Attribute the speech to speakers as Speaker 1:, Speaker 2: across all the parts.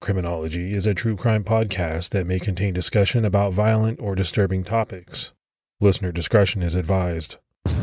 Speaker 1: Criminology is a true crime podcast that may contain discussion about violent or disturbing topics. Listener discretion is advised.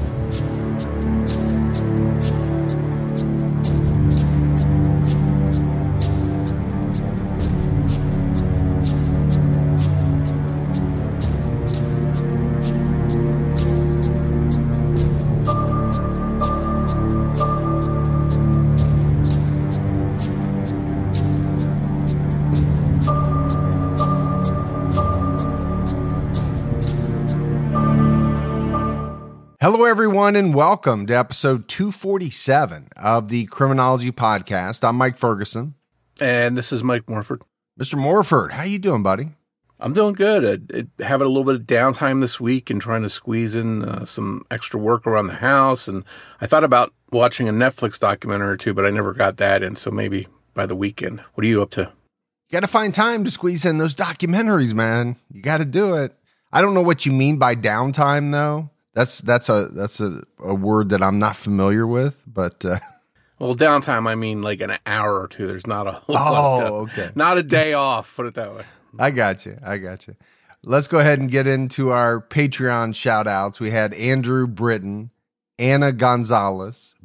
Speaker 2: Hello, everyone, and welcome to episode 247 of the Criminology Podcast. I'm Mike Ferguson.
Speaker 3: And this is Mike Morford.
Speaker 2: Mr. Morford, how you doing, buddy?
Speaker 3: I'm doing good. Having a little bit of downtime this week and trying to squeeze in some extra work around the house. And I thought about watching a Netflix documentary or two, but I never got that in, so maybe by the weekend. What are you up to?
Speaker 2: You got to find time to squeeze in those documentaries, man. You got to do it. I don't know what you mean by downtime, though. That's a word that I'm not familiar with, but
Speaker 3: well, downtime, I mean like an hour or two. There's not a whole lot of
Speaker 2: okay.
Speaker 3: Not a day off, put it that way.
Speaker 2: I got you. Let's go ahead and get into our Patreon shout outs. We had Andrew Britton, Anna Gonzalez,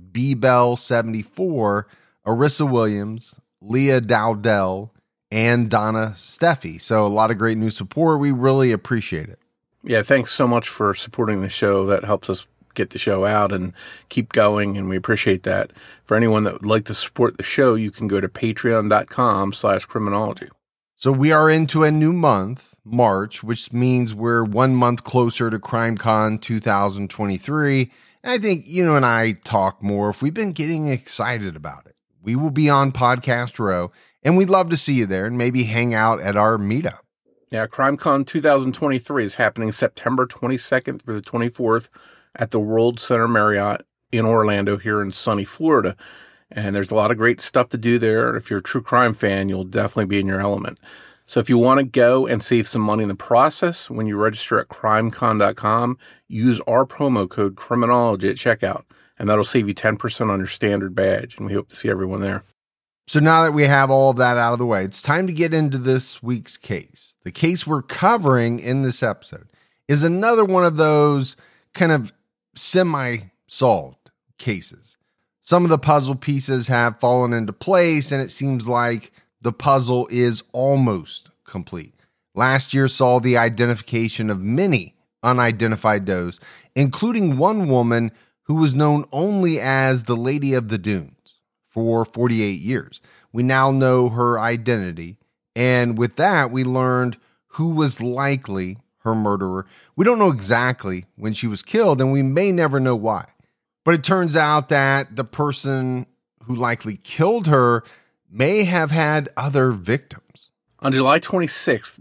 Speaker 2: B-Bell74, Arissa Williams, Leah Dowdell, and Donna Steffi. So a lot of great new support. We really appreciate it.
Speaker 3: Yeah, thanks so much for supporting the show. That helps us get the show out and keep going, and we appreciate that. For anyone that would like to support the show, you can go to patreon.com/criminology.
Speaker 2: So we are into a new month, March, which means we're 1 month closer to CrimeCon 2023. And I think you and I talk more if we've been getting excited about it. We will be on Podcast Row, and we'd love to see you there and maybe hang out at our meetup.
Speaker 3: Yeah, CrimeCon 2023 is happening September 22nd through the 24th at the World Center Marriott in Orlando here in sunny Florida. And there's a lot of great stuff to do there. If you're a true crime fan, you'll definitely be in your element. So if you want to go and save some money in the process, when you register at crimecon.com, use our promo code Criminology at checkout, and that'll save you 10% on your standard badge. And we hope to see everyone there.
Speaker 2: So now that we have all of that out of the way, it's time to get into this week's case. The case we're covering in this episode is another one of those kind of semi-solved cases. Some of the puzzle pieces have fallen into place, and it seems like the puzzle is almost complete. Last year saw the identification of many unidentified does, including one woman who was known only as the Lady of the Dunes for 48 years. We now know her identity. And with that, we learned who was likely her murderer. We don't know exactly when she was killed, and we may never know why. But it turns out that the person who likely killed her may have had other victims.
Speaker 3: On July 26,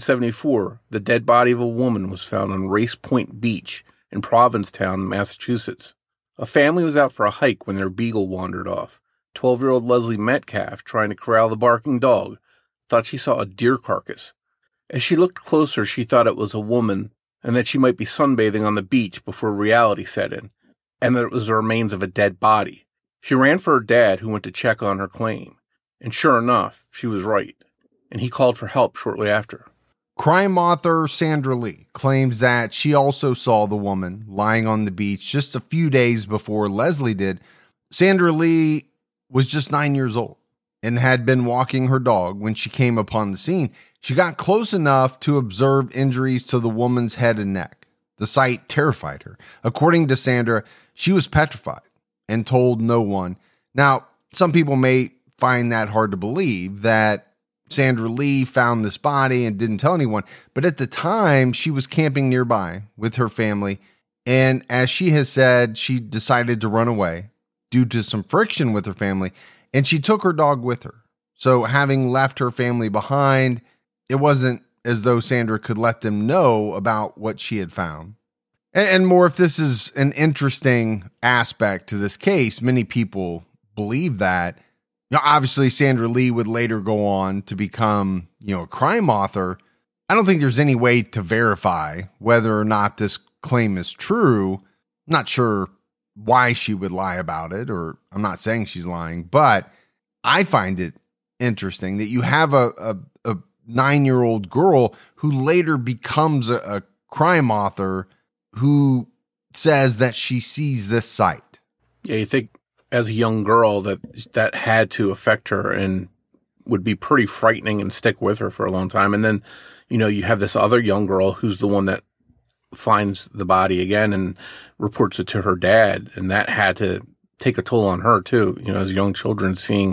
Speaker 3: 1974, the dead body of a woman was found on Race Point Beach in Provincetown, Massachusetts. A family was out for a hike when their beagle wandered off. 12-year-old Leslie Metcalf, trying to corral the barking dog, thought she saw a deer carcass. As she looked closer, she thought it was a woman and that she might be sunbathing on the beach before reality set in, and that it was the remains of a dead body. She ran for her dad, who went to check on her claim. And sure enough, she was right, and he called for help shortly after.
Speaker 2: Crime author Sandra Lee claims that she also saw the woman lying on the beach just a few days before Leslie did. Sandra Lee was just 9 years old and had been walking her dog when she came upon the scene. She got close enough to observe injuries to the woman's head and neck. The sight terrified her. According to Sandra, she was petrified and told no one. Now, some people may find that hard to believe, that Sandra Lee found this body and didn't tell anyone. But at the time, she was camping nearby with her family. And as she has said, she decided to run away due to some friction with her family. And she took her dog with her. So having left her family behind, it wasn't as though Sandra could let them know about what she had found. And more, if this is an interesting aspect to this case, many people believe that. Now, obviously, Sandra Lee would later go on to become, a crime author. I don't think there's any way to verify whether or not this claim is true. I'm not sure why she would lie about it, or I'm not saying she's lying, but I find it interesting that you have a 9-year-old girl who later becomes a crime author who says that she sees this site.
Speaker 3: Yeah, you think as a young girl that had to affect her and would be pretty frightening and stick with her for a long time. And then, you have this other young girl who's the one that finds the body again and reports it to her dad. And that had to take a toll on her too. As young children, seeing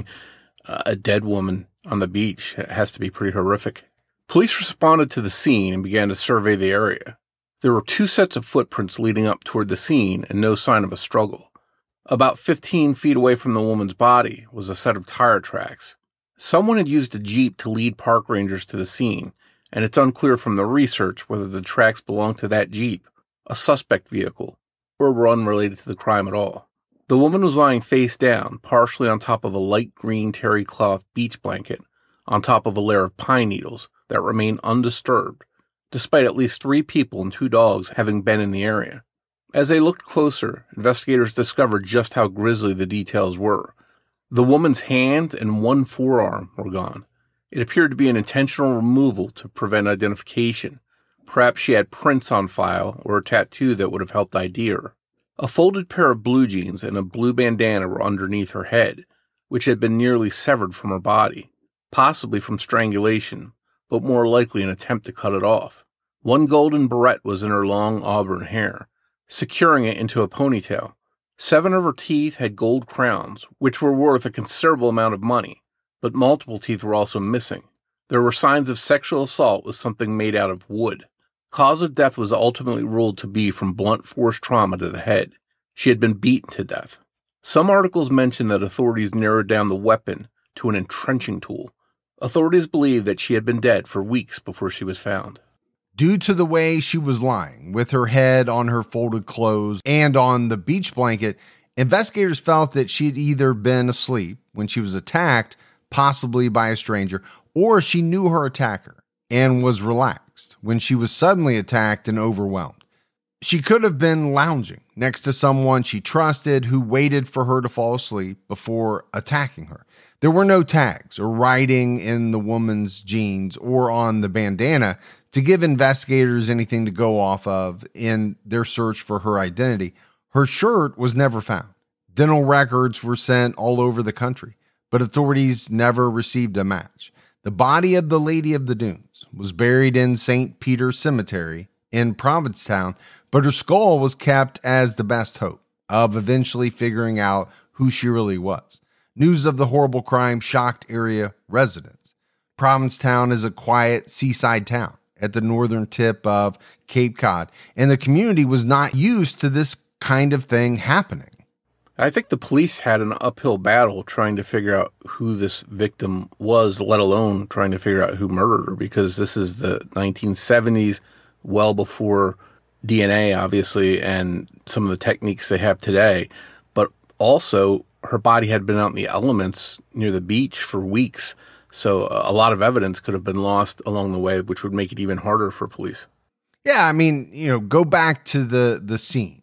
Speaker 3: a dead woman on the beach has to be pretty horrific. Police responded to the scene and began to survey the area. There were 2 sets of footprints leading up toward the scene and no sign of a struggle. About 15 feet away from the woman's body was a set of tire tracks. Someone had used a Jeep to lead park rangers to the scene, and it's unclear from the research whether the tracks belonged to that Jeep, a suspect vehicle, or were unrelated to the crime at all. The woman was lying face down, partially on top of a light green terry cloth beach blanket, on top of a layer of pine needles that remained undisturbed, despite at least 3 people and 2 dogs having been in the area. As they looked closer, investigators discovered just how grisly the details were. The woman's hands and 1 forearm were gone. It appeared to be an intentional removal to prevent identification. Perhaps she had prints on file or a tattoo that would have helped ID her. A folded pair of blue jeans and a blue bandana were underneath her head, which had been nearly severed from her body, possibly from strangulation, but more likely an attempt to cut it off. 1 golden barrette was in her long auburn hair, securing it into a ponytail. 7 of her teeth had gold crowns, which were worth a considerable amount of money, but multiple teeth were also missing. There were signs of sexual assault with something made out of wood. Cause of death was ultimately ruled to be from blunt force trauma to the head. She had been beaten to death. Some articles mention that authorities narrowed down the weapon to an entrenching tool. Authorities believe that she had been dead for weeks before she was found.
Speaker 2: Due to the way she was lying, with her head on her folded clothes and on the beach blanket, investigators felt that she had either been asleep when she was attacked, possibly by a stranger, or she knew her attacker and was relaxed when she was suddenly attacked and overwhelmed. She could have been lounging next to someone she trusted who waited for her to fall asleep before attacking her. There were no tags or writing in the woman's jeans or on the bandana to give investigators anything to go off of in their search for her identity. Her shirt was never found. Dental records were sent all over the country, but authorities never received a match. The body of the Lady of the Dunes was buried in St. Peter's Cemetery in Provincetown, but her skull was kept as the best hope of eventually figuring out who she really was. News of the horrible crime shocked area residents. Provincetown is a quiet seaside town at the northern tip of Cape Cod, and the community was not used to this kind of thing happening.
Speaker 3: I think the police had an uphill battle trying to figure out who this victim was, let alone trying to figure out who murdered her, because this is the 1970s, well before DNA, obviously, and some of the techniques they have today. But also, her body had been out in the elements near the beach for weeks, so a lot of evidence could have been lost along the way, which would make it even harder for police.
Speaker 2: Yeah, I mean, go back to the scene.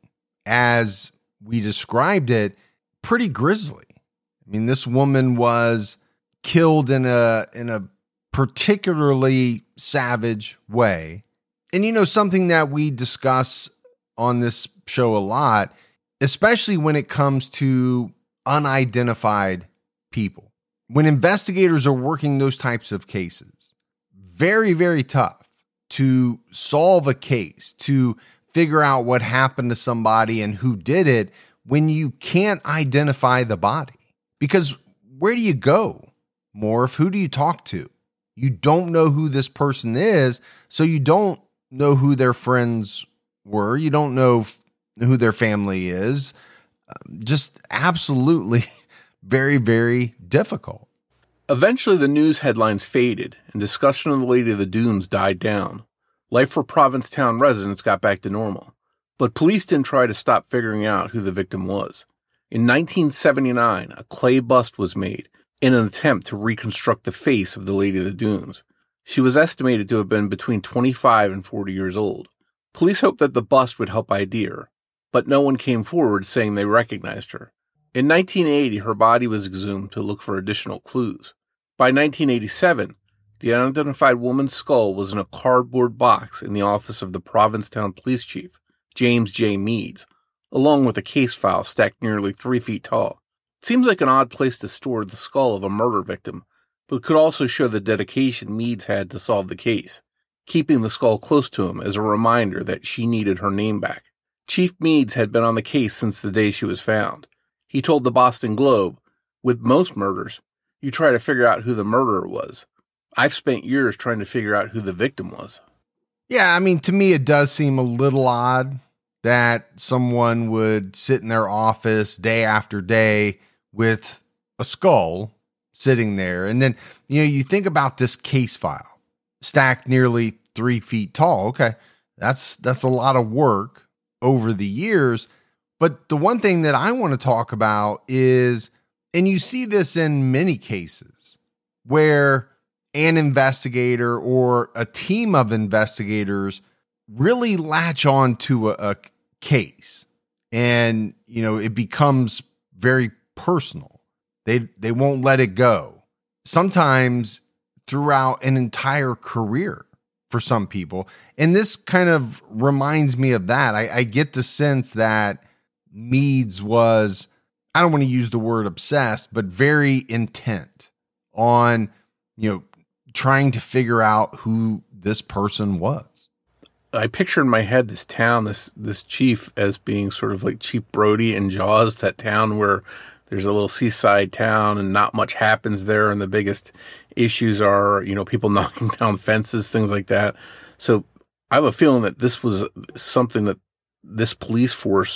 Speaker 2: As we described it, pretty grisly. I mean, this woman was killed in a particularly savage way. And something that we discuss on this show a lot, especially when it comes to unidentified people. When investigators are working those types of cases, very, very tough to solve a case, to figure out what happened to somebody and who did it when you can't identify the body. Because where do you go, Morph? Who do you talk to? You don't know who this person is, so you don't know who their friends were. You don't know who their family is. Just absolutely very, very difficult.
Speaker 3: Eventually, the news headlines faded, and discussion of the Lady of the Dunes died down. Life for Provincetown residents got back to normal, but police didn't try to stop figuring out who the victim was. In 1979, a clay bust was made in an attempt to reconstruct the face of the Lady of the Dunes. She was estimated to have been between 25 and 40 years old. Police hoped that the bust would help ID her, but no one came forward saying they recognized her. In 1980, her body was exhumed to look for additional clues. By 1987, the unidentified woman's skull was in a cardboard box in the office of the Provincetown police chief, James J. Meads, along with a case file stacked nearly 3 feet tall. It seems like an odd place to store the skull of a murder victim, but could also show the dedication Meads had to solve the case, keeping the skull close to him as a reminder that she needed her name back. Chief Meads had been on the case since the day she was found. He told the Boston Globe, "With most murders, you try to figure out who the murderer was. I've spent years trying to figure out who the victim was."
Speaker 2: Yeah, I mean, to me, it does seem a little odd that someone would sit in their office day after day with a skull sitting there. And then, you think about this case file stacked nearly 3 feet tall. Okay, that's a lot of work over the years. But the one thing that I want to talk about is, and you see this in many cases, where an investigator or a team of investigators really latch on to a case, and it becomes very personal. They won't let it go. Sometimes throughout an entire career for some people. And this kind of reminds me of that. I get the sense that Meads was, I don't want to use the word obsessed, but very intent on, trying to figure out who this person was.
Speaker 3: I picture in my head this town, this chief, as being sort of like Chief Brody in Jaws, that town where there's a little seaside town and not much happens there. And the biggest issues are, people knocking down fences, things like that. So I have a feeling that this was something that this police force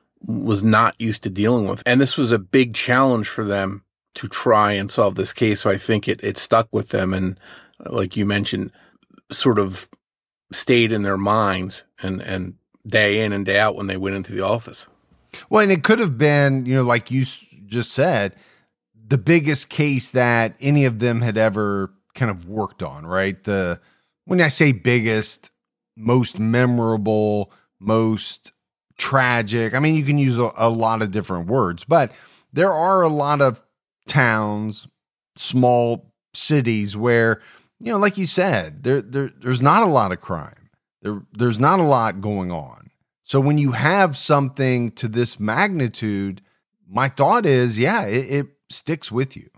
Speaker 3: was not used to dealing with. And this was a big challenge for them to try and solve this case. So I think it stuck with them. And like you mentioned, sort of stayed in their minds and day in and day out when they went into the office.
Speaker 2: Well, and it could have been, like you just said, the biggest case that any of them had ever kind of worked on, right? When I say biggest, most memorable, most tragic, I mean, you can use a lot of different words, but there are a lot of towns, small cities where, like you said, there's not a lot of crime. There's not a lot going on. So when you have something to this magnitude, my thought is, it sticks with you.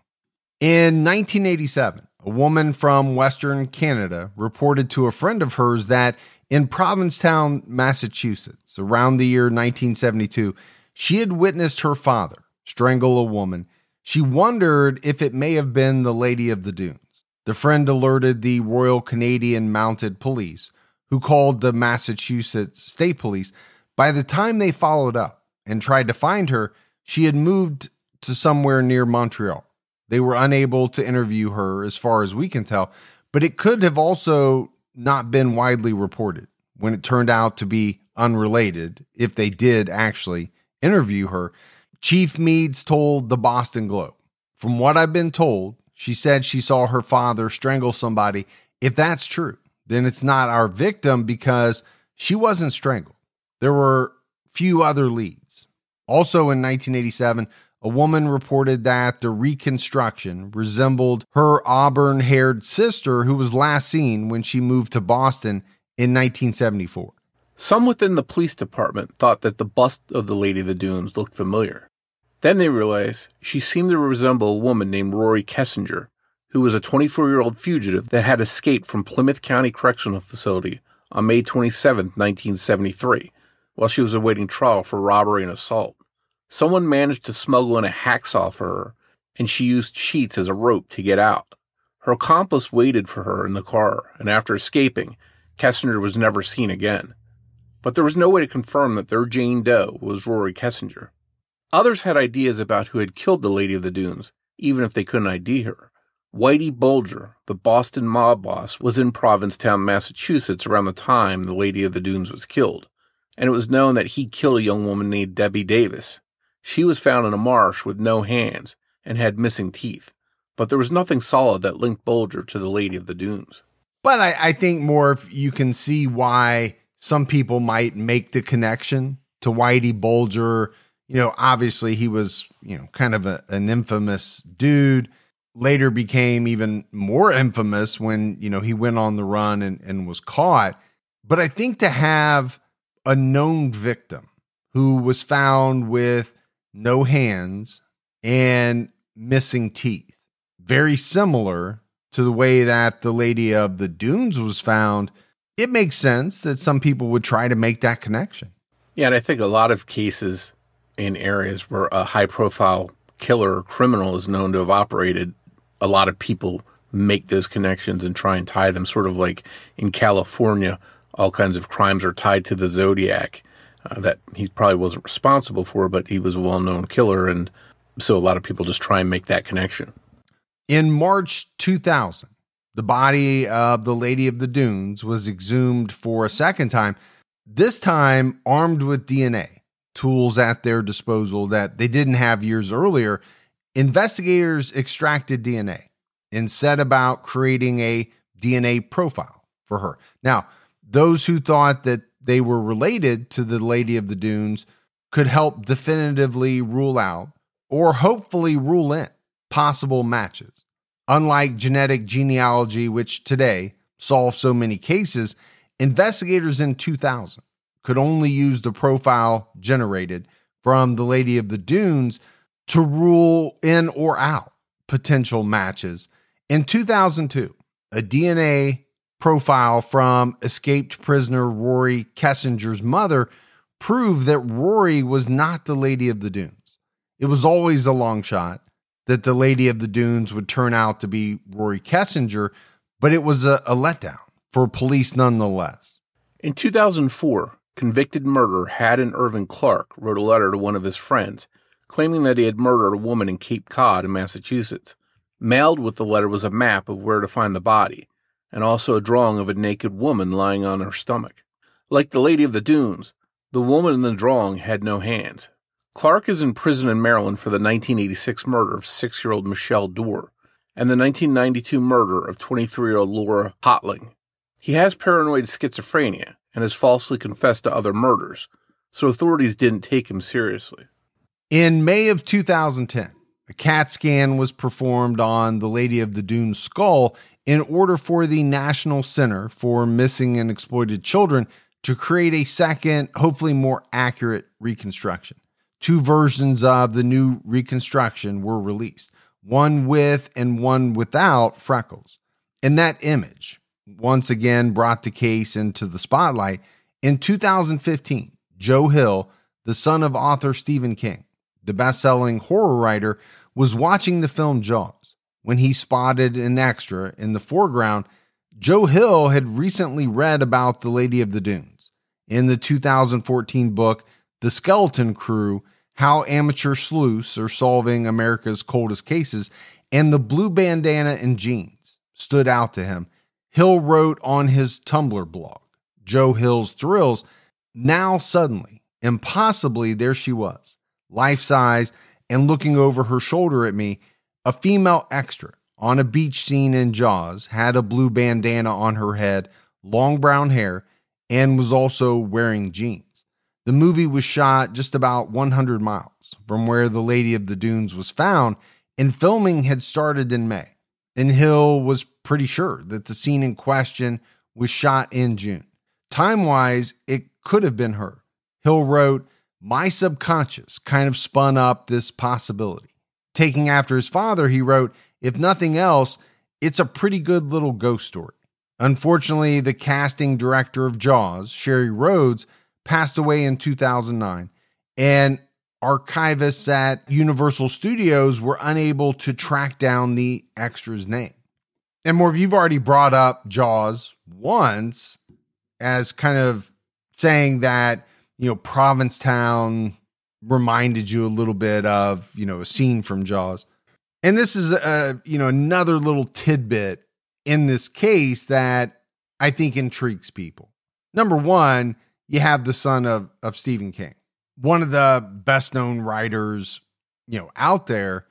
Speaker 2: In 1987, a woman from Western Canada reported to a friend of hers that in Provincetown, Massachusetts, around the year 1972, she had witnessed her father strangle a woman. She wondered if it may have been the Lady of the Dunes. The friend alerted the Royal Canadian Mounted Police, who called the Massachusetts State Police. By the time they followed up and tried to find her, she had moved to somewhere near Montreal. They were unable to interview her as far as we can tell, but it could have also not been widely reported when it turned out to be unrelated if they did actually interview her. Chief Meads told the Boston Globe, "From what I've been told, she said she saw her father strangle somebody. If that's true, then it's not our victim because she wasn't strangled." There were few other leads. Also in 1987, a woman reported that the reconstruction resembled her auburn-haired sister who was last seen when she moved to Boston in 1974.
Speaker 3: Some within the police department thought that the bust of the Lady of the Dunes looked familiar. Then they realized she seemed to resemble a woman named Rory Kessinger, who was a 24-year-old fugitive that had escaped from Plymouth County Correctional Facility on May 27, 1973, while she was awaiting trial for robbery and assault. Someone managed to smuggle in a hacksaw for her, and she used sheets as a rope to get out. Her accomplice waited for her in the car, and after escaping, Kessinger was never seen again. But there was no way to confirm that their Jane Doe was Rory Kessinger. Others had ideas about who had killed the Lady of the Dunes, even if they couldn't ID her. Whitey Bulger, the Boston mob boss, was in Provincetown, Massachusetts around the time the Lady of the Dunes was killed, and it was known that he killed a young woman named Debbie Davis. She was found in a marsh with no hands and had missing teeth, but there was nothing solid that linked Bulger to the Lady of the Dunes.
Speaker 2: But I think more if you can see why some people might make the connection to Whitey Bulger. Obviously he was, kind of an infamous dude. later became even more infamous when, he went on the run and was caught. But I think to have a known victim who was found with no hands and missing teeth, very similar to the way that the Lady of the Dunes was found, it makes sense that some people would try to make that connection.
Speaker 3: Yeah, and I think a lot of cases in areas where a high-profile killer or criminal is known to have operated, a lot of people make those connections and try and tie them, sort of like in California, all kinds of crimes are tied to the Zodiac that he probably wasn't responsible for, but he was a well-known killer, and so a lot of people just try and make that connection.
Speaker 2: In March 2000, the body of the Lady of the Dunes was exhumed for a second time, this time armed with DNA, tools at their disposal that they didn't have years earlier. Investigators extracted DNA and set about creating a DNA profile for her. Now, those who thought that they were related to the Lady of the Dunes could help definitively rule out, or hopefully rule in, possible matches. Unlike genetic genealogy, which today solves so many cases, investigators in 2000 could only use the profile generated from the Lady of the Dunes to rule in or out potential matches. In 2002, a DNA profile from escaped prisoner Rory Kessinger's mother proved that Rory was not the Lady of the Dunes. It was always a long shot that the Lady of the Dunes would turn out to be Rory Kessinger, but it was a letdown for police nonetheless.
Speaker 3: In 2004, convicted murderer Haddon Irving Clark wrote a letter to one of his friends, claiming that he had murdered a woman in Cape Cod in Massachusetts. Mailed with the letter was a map of where to find the body, and also a drawing of a naked woman lying on her stomach. Like the Lady of the Dunes, the woman in the drawing had no hands. Clark is in prison in Maryland for the 1986 murder of 6-year-old Michelle Dorr and the 1992 murder of 23-year-old Laura Hotling. He has paranoid schizophrenia and has falsely confessed to other murders, so authorities didn't take him seriously.
Speaker 2: In May of 2010, a CAT scan was performed on the Lady of the Dunes skull in order for the National Center for Missing and Exploited Children to create a second, hopefully more accurate reconstruction. 2 versions of the new reconstruction were released, one with and one without freckles. And that image once again brought the case into the spotlight. In 2015, Joe Hill, the son of author Stephen King, the best-selling horror writer, was watching the film Jaws when he spotted an extra in the foreground. Joe Hill had recently read about the Lady of the Dunes in the 2014 book The Skeleton Crew: How Amateur Sleuths Are Solving America's Coldest Cases, and the blue bandana and jeans stood out to him. Hill wrote on his Tumblr blog, Joe Hill's Thrills, now suddenly, impossibly, there she was, life-size and looking over her shoulder at me. A female extra on a beach scene in Jaws had a blue bandana on her head, long brown hair, and was also wearing jeans. The movie was shot just about 100 miles from where the Lady of the Dunes was found, and filming had started in May. And Hill was pretty sure that the scene in question was shot in June. Time-wise, it could have been her. Hill wrote, "My subconscious kind of spun up this possibility." Taking after his father, he wrote, "If nothing else, it's a pretty good little ghost story." Unfortunately, the casting director of Jaws, Sherry Rhodes, passed away in 2009, and archivists at Universal Studios were unable to track down the extra's name. And Morv, you've already brought up Jaws once as kind of saying that, Provincetown reminded you a little bit of, a scene from Jaws. And this is, another little tidbit in this case that I think intrigues people. Number one, you have the son of Stephen King, one of the best known writers, out there,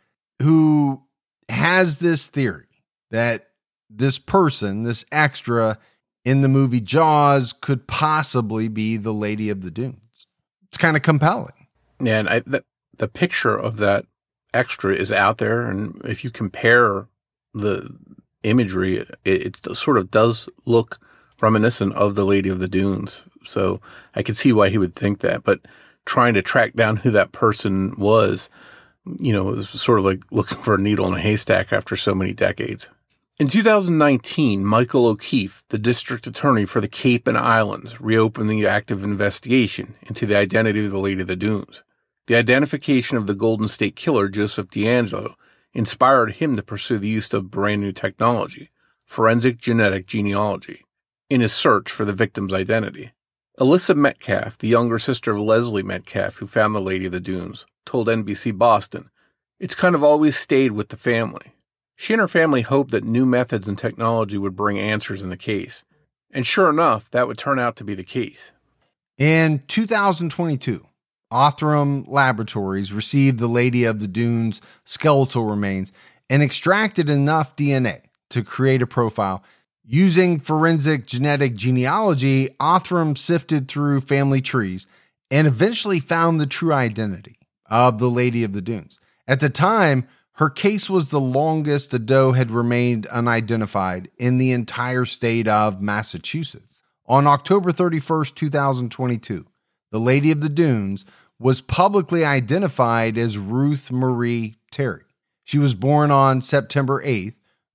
Speaker 2: who has this theory that this person, this extra in the movie Jaws, could possibly be the Lady of the Dunes. It's kind of compelling.
Speaker 3: Yeah, and the picture of that extra is out there, and if you compare the imagery, it sort of does look reminiscent of the Lady of the Dunes. So I could see why he would think that, but trying to track down who that person was, it was sort of like looking for a needle in a haystack after so many decades. In 2019, Michael O'Keefe, the district attorney for the Cape and Islands, reopened the active investigation into the identity of the Lady of the Dunes. The identification of the Golden State Killer, Joseph DeAngelo, inspired him to pursue the use of brand new technology, forensic genetic genealogy, in his search for the victim's identity. Alyssa Metcalf, the younger sister of Leslie Metcalf, who found the Lady of the Dunes, told NBC Boston, "It's kind of always stayed with the family." She and her family hoped that new methods and technology would bring answers in the case. And sure enough, that would turn out to be the case.
Speaker 2: In 2022, Othram Laboratories received the Lady of the Dunes skeletal remains and extracted enough DNA to create a profile. Using forensic genetic genealogy, Othram sifted through family trees and eventually found the true identity of the Lady of the Dunes. At the time, her case was the longest a doe had remained unidentified in the entire state of Massachusetts. On October 31st, 2022, the Lady of the Dunes was publicly identified as Ruth Marie Terry. She was born on September 8th,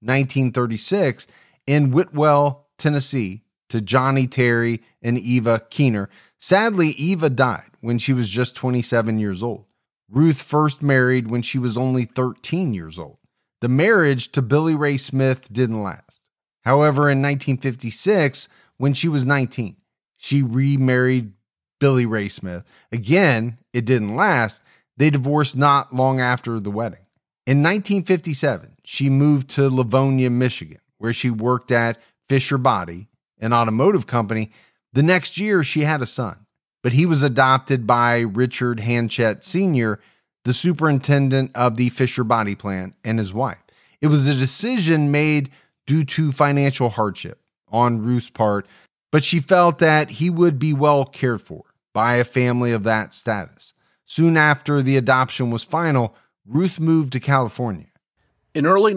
Speaker 2: 1936, in Whitwell, Tennessee, to Johnny Terry and Eva Keener. Sadly, Eva died when she was just 27 years old. Ruth first married when she was only 13 years old. The marriage to Billy Ray Smith didn't last. However, in 1956, when she was 19, she remarried Billy Ray Smith. Again, it didn't last. They divorced not long after the wedding. In 1957, she moved to Livonia, Michigan, where she worked at Fisher Body, an automotive company. The next year, she had a son, but he was adopted by Richard Hanchett Sr., the superintendent of the Fisher Body plant, and his wife. It was a decision made due to financial hardship on Ruth's part, but she felt that he would be well cared for by a family of that status. Soon after the adoption was final, Ruth moved to California.
Speaker 3: In early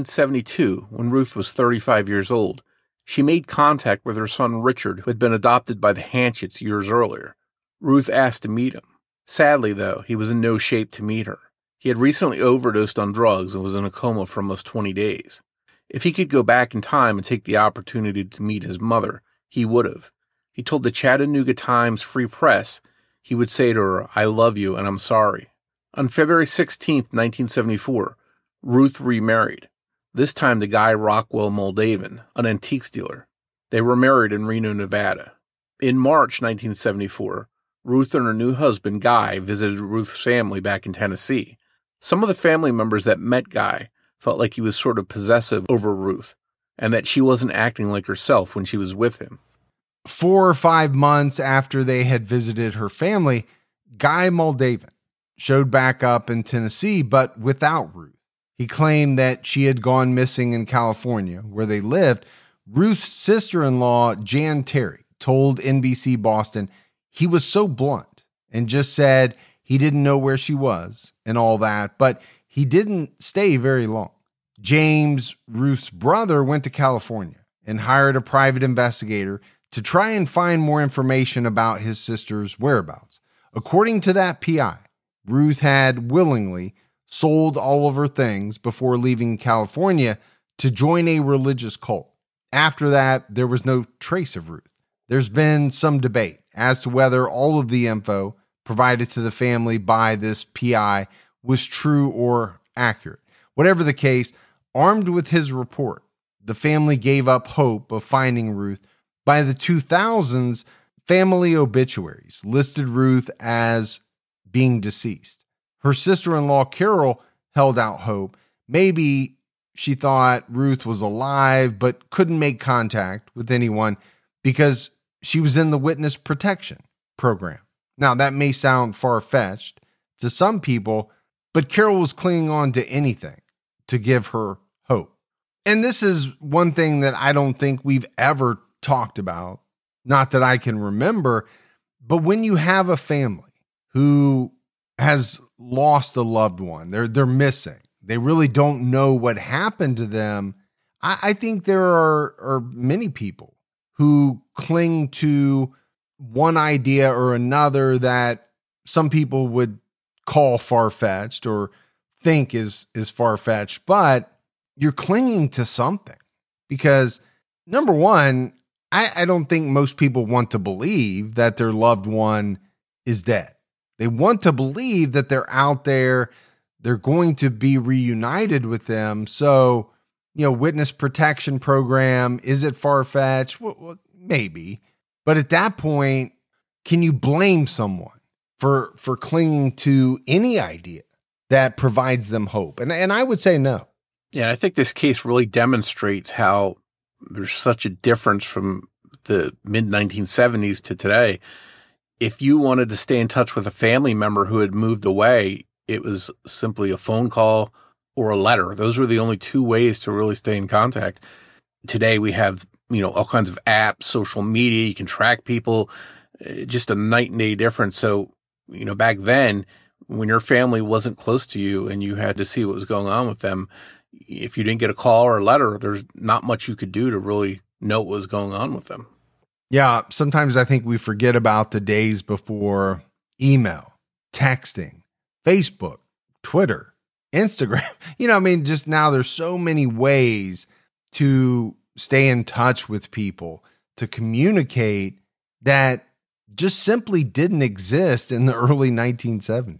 Speaker 3: 1972, when Ruth was 35 years old, she made contact with her son Richard, who had been adopted by the Hanchetts years earlier. Ruth asked to meet him. Sadly, though, he was in no shape to meet her. He had recently overdosed on drugs and was in a coma for almost 20 days. If he could go back in time and take the opportunity to meet his mother, he would have. He told the Chattanooga Times Free Press he would say to her, "I love you and I'm sorry." On February 16, 1974, Ruth remarried, this time to Guy Rockwell Moldavan, an antiques dealer. They were married in Reno, Nevada. In March 1974, Ruth and her new husband, Guy, visited Ruth's family back in Tennessee. Some of the family members that met Guy felt like he was sort of possessive over Ruth, and that she wasn't acting like herself when she was with him.
Speaker 2: 4 or 5 months after they had visited her family, Guy Moldavan showed back up in Tennessee, but without Ruth. He claimed that she had gone missing in California, where they lived. Ruth's sister-in-law, Jan Terry, told NBC Boston he was so blunt and just said he didn't know where she was and all that, but he didn't stay very long. James, Ruth's brother, went to California and hired a private investigator to try and find more information about his sister's whereabouts. According to that PI, Ruth had willingly sold all of her things before leaving California to join a religious cult. After that, there was no trace of Ruth. There's been some debate as to whether all of the info provided to the family by this PI was true or accurate. Whatever the case, armed with his report, the family gave up hope of finding Ruth. By the 2000s, family obituaries listed Ruth as being deceased. Her sister-in-law, Carol, held out hope. Maybe she thought Ruth was alive but couldn't make contact with anyone because she was in the witness protection program. Now, that may sound far-fetched to some people, but Carol was clinging on to anything to give her hope. And this is one thing that I don't think we've ever talked about, not that I can remember, but when you have a family who has lost a loved one, they're missing, they really don't know what happened to them. I think there are many people who cling to one idea or another that some people would call far-fetched or think is far-fetched, but you're clinging to something because, number one, I don't think most people want to believe that their loved one is dead. They want to believe that they're out there, they're going to be reunited with them. So, witness protection program, is it far-fetched? Well, maybe. But at that point, can you blame someone for clinging to any idea that provides them hope? And I would say no.
Speaker 3: Yeah, I think this case really demonstrates how there's such a difference from the mid-1970s to today. If you wanted to stay in touch with a family member who had moved away, it was simply a phone call or a letter. Those were the only two ways to really stay in contact. Today we have, all kinds of apps, social media, you can track people, just a night and day difference. So, back then when your family wasn't close to you and you had to see what was going on with them, if you didn't get a call or a letter, there's not much you could do to really know what was going on with them.
Speaker 2: Yeah. Sometimes I think we forget about the days before email, texting, Facebook, Twitter, Instagram. Just now there's so many ways to stay in touch with people, to communicate that just simply didn't exist in the early 1970s.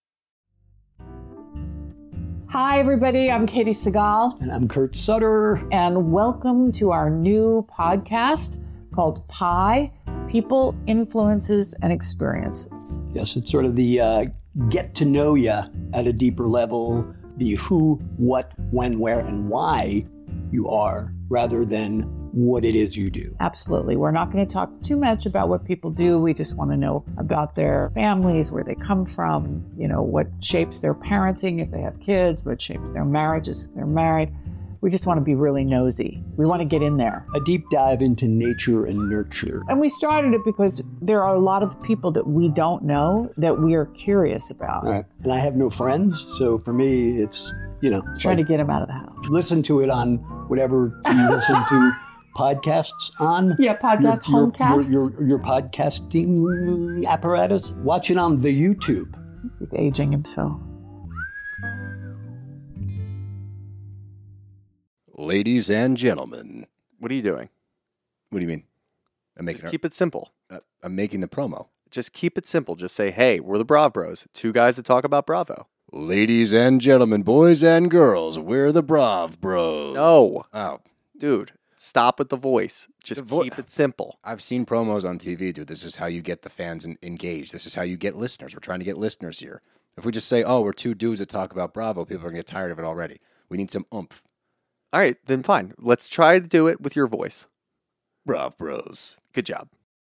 Speaker 4: Hi, everybody. I'm Katie Segal.
Speaker 5: And I'm Kurt Sutter.
Speaker 4: And welcome to our new podcast called PI, People, Influences, and Experiences.
Speaker 5: Yes, it's sort of the get to know you at a deeper level, the who, what, when, where, and why you are, rather than what it is you do.
Speaker 4: Absolutely. We're not going to talk too much about what people do. We just want to know about their families, where they come from, what shapes their parenting if they have kids, what shapes their marriages if they're married. We just want to be really nosy. We want to get in there.
Speaker 5: A deep dive into nature and nurture.
Speaker 4: And we started it because there are a lot of people that we don't know that we are curious about.
Speaker 5: Right. And I have no friends, so for me, it's,
Speaker 4: trying to get them out of the house.
Speaker 5: Listen to it on whatever you listen to podcasts on.
Speaker 4: Yeah, homecasts.
Speaker 5: Your podcasting apparatus. Watch it on the YouTube.
Speaker 4: He's aging himself.
Speaker 6: Ladies and gentlemen.
Speaker 7: What are you doing?
Speaker 6: What do you mean?
Speaker 7: Just keep it simple.
Speaker 6: I'm making the promo.
Speaker 7: Just keep it simple. Just say, hey, we're the Brav Bros. Two guys that talk about Bravo.
Speaker 6: Ladies and gentlemen, boys and girls, we're the Brav Bros.
Speaker 7: No.
Speaker 6: Oh.
Speaker 7: Dude, stop with the voice. Just keep it simple.
Speaker 6: I've seen promos on TV, dude. This is how you get the fans engaged. This is how you get listeners. We're trying to get listeners here. If we just say, oh, we're two dudes that talk about Bravo, people are going to get tired of it already. We need some oomph.
Speaker 7: All right, then fine. Let's try to do it with your voice.
Speaker 6: Brav Bros.
Speaker 7: Good job.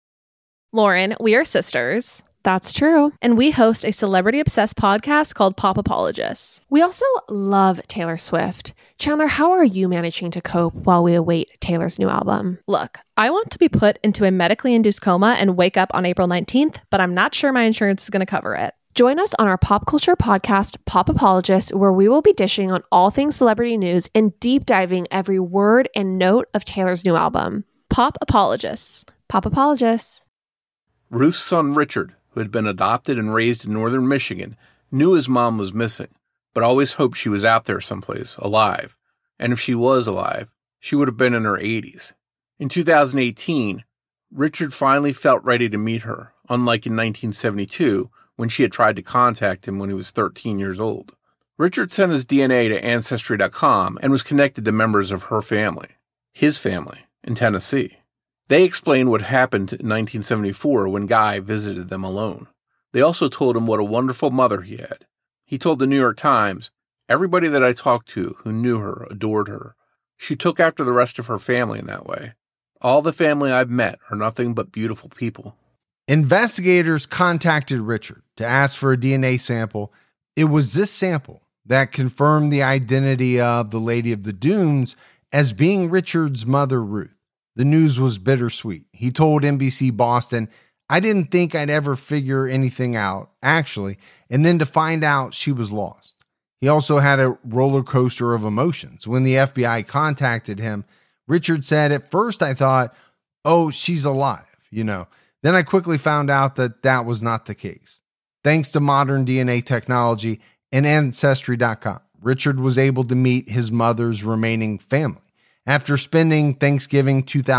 Speaker 8: Lauren, we are sisters. That's true. And we host a celebrity-obsessed podcast called Pop Apologists. We also love Taylor Swift. Chandler, how are you managing to cope while we await Taylor's new album? Look, I want to be put into a medically induced coma and wake up on April 19th, but I'm not sure my insurance is going to cover it. Join us on our pop culture podcast, Pop Apologists, where we will be dishing on all things celebrity news and deep diving every word and note of Taylor's new album. Pop Apologists. Pop Apologists.
Speaker 3: Ruth's son Richard, who had been adopted and raised in northern Michigan, knew his mom was missing, but always hoped she was out there someplace, alive. And if she was alive, she would have been in her 80s. In 2018, Richard finally felt ready to meet her, unlike in 1972, when she had tried to contact him when he was 13 years old. Richard sent his DNA to Ancestry.com and was connected to members of her family, his family, in Tennessee. They explained what happened in 1974 when Guy visited them alone. They also told him what a wonderful mother he had. He told the New York Times, "Everybody that I talked to who knew her adored her. She took after the rest of her family in that way. All the family I've met are nothing but beautiful people."
Speaker 2: Investigators contacted Richard to ask for a DNA sample. It was this sample that confirmed the identity of the Lady of the Dunes as being Richard's mother, Ruth. The news was bittersweet. He told NBC Boston, "I didn't think I'd ever figure anything out, actually, and then to find out she was lost." He also had a roller coaster of emotions. When the FBI contacted him, Richard said, "At first I thought, oh, she's alive, Then I quickly found out that that was not the case. Thanks to modern DNA technology and Ancestry.com, Richard was able to meet his mother's remaining family. After spending Thanksgiving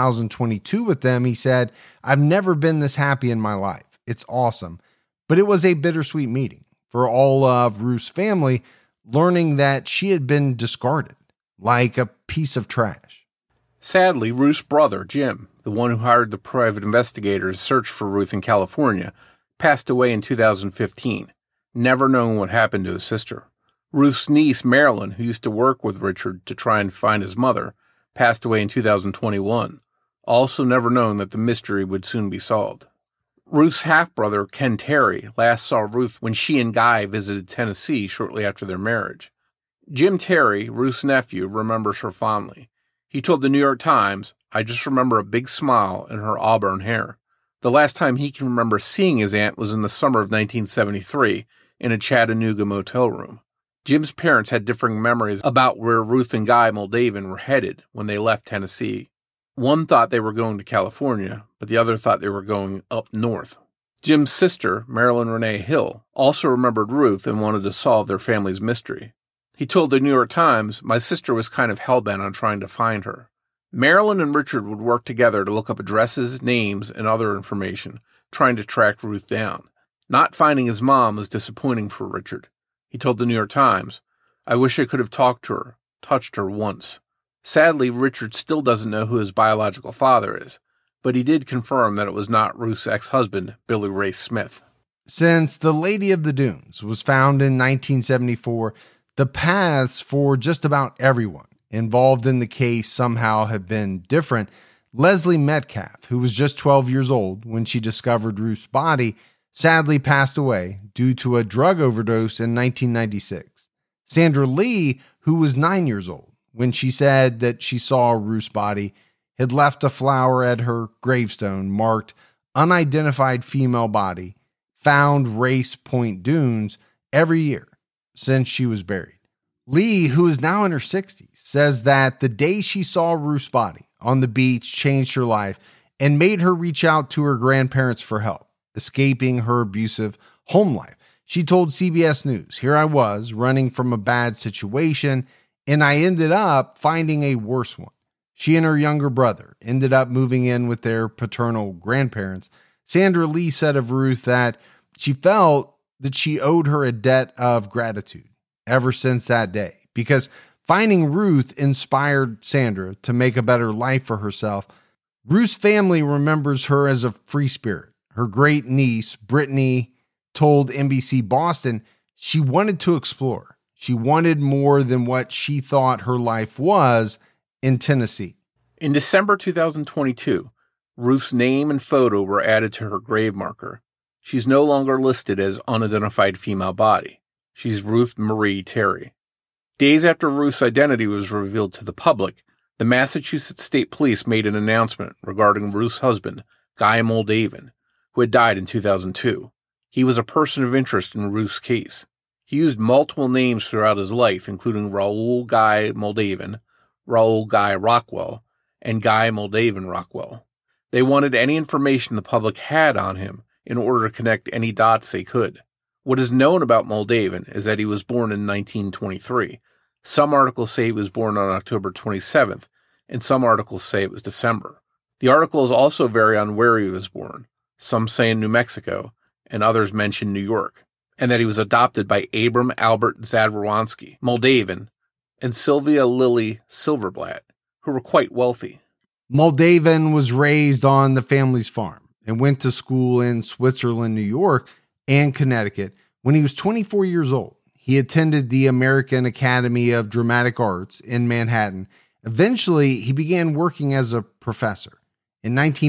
Speaker 2: 2022 with them, he said, I've never been this happy in my life. It's awesome. But it was a bittersweet meeting for all of Ruth's family, learning that she had been discarded like a piece of trash."
Speaker 3: Sadly, Ruth's brother, Jim, the one who hired the private investigators to search for Ruth in California, passed away in 2015, never knowing what happened to his sister. Ruth's niece, Marilyn, who used to work with Richard to try and find his mother, passed away in 2021, also never knowing that the mystery would soon be solved. Ruth's half-brother, Ken Terry, last saw Ruth when she and Guy visited Tennessee shortly after their marriage. Jim Terry, Ruth's nephew, remembers her fondly. He told the New York Times, "I just remember a big smile and her auburn hair." The last time he can remember seeing his aunt was in the summer of 1973 in a Chattanooga motel room. Jim's parents had differing memories about where Ruth and Guy Moldavan were headed when they left Tennessee. One thought they were going to California, but the other thought they were going up north. Jim's sister, Marilyn Renee Hill, also remembered Ruth and wanted to solve their family's mystery. He told the New York Times, "My sister was kind of hell-bent on trying to find her." Marilyn and Richard would work together to look up addresses, names, and other information, trying to track Ruth down. Not finding his mom was disappointing for Richard. He told the New York Times, "I wish I could have talked to her, touched her once." Sadly, Richard still doesn't know who his biological father is, but he did confirm that it was not Ruth's ex-husband, Billy Ray Smith.
Speaker 2: Since the Lady of the Dunes was found in 1974, the paths for just about everyone involved in the case somehow have been different. Leslie Metcalf, who was just 12 years old when she discovered Ruth's body, sadly passed away due to a drug overdose in 1996. Sandra Lee, who was 9 years old when she said that she saw Ruth's body, had left a flower at her gravestone marked "Unidentified Female Body, Found Race Point Dunes" every year since she was buried. Lee, who is now in her 60s, says that the day she saw Ruth's body on the beach changed her life and made her reach out to her grandparents for help, escaping her abusive home life. She told CBS News, "Here I was running from a bad situation, and I ended up finding a worse one." She and her younger brother ended up moving in with their paternal grandparents. Sandra Lee said of Ruth that she felt that she owed her a debt of gratitude ever since that day, because finding Ruth inspired Sandra to make a better life for herself. Ruth's family remembers her as a free spirit. Her great niece, Brittany, told NBC Boston she wanted to explore. She wanted more than what she thought her life was in Tennessee.
Speaker 3: In December 2022, Ruth's name and photo were added to her grave marker. She's no longer listed as unidentified female body. She's Ruth Marie Terry. Days after Ruth's identity was revealed to the public, the Massachusetts State Police made an announcement regarding Ruth's husband, Guy Moldavan, who had died in 2002. He was a person of interest in Ruth's case. He used multiple names throughout his life, including Raoul Guy Moldavan, Raoul Guy Rockwell, and Guy Moldavan Rockwell. They wanted any information the public had on him in order to connect any dots they could. What is known about Moldavan is that he was born in 1923. Some articles say he was born on October 27th, and some articles say it was December. The articles also vary on where he was born. Some say in New Mexico, and others mention New York, and that he was adopted by Abram Albert Zadrowski Moldavan and Sylvia Lily Silverblatt, who were quite wealthy.
Speaker 2: Moldavan was raised on the family's farm and went to school in Switzerland, New York, and Connecticut. When he was 24 years old, he attended the American Academy of Dramatic Arts in Manhattan. Eventually, he began working as a professor. In